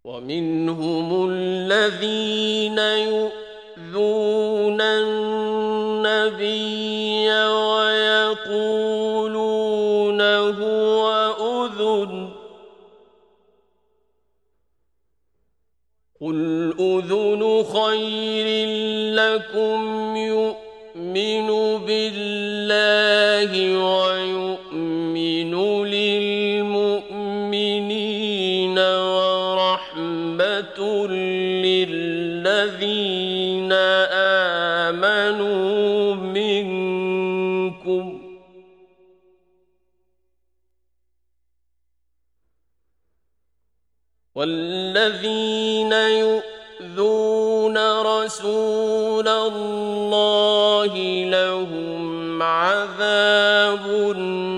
ومنهم الذين يؤذون النبي ويقولون هو أذن قل أذن خير لكم يؤمن بالله ويؤمن للمؤمنين ورحمة للذين آمنوا منكم والذين يؤذون رسول الله لهم عذاب